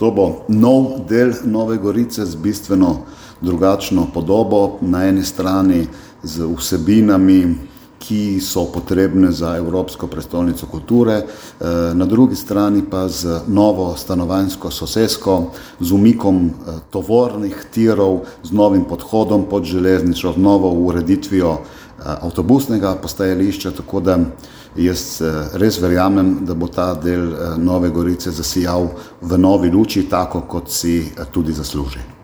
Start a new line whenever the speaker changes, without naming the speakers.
To bo nov del Nove Gorice z bistveno drugačno podobo, na eni strani z vsebinami, ki so potrebne za Evropsko prestolnico kulture, na drugi strani pa z novo stanovanjsko sosesko, z umikom tovornih tirov, z novim podhodom pod železnico, z novo ureditvijo avtobusnega postajališča, tako da jaz res verjamem, da bo ta del Nove Gorice zasijal v novi luči, tako kot si tudi zasluži.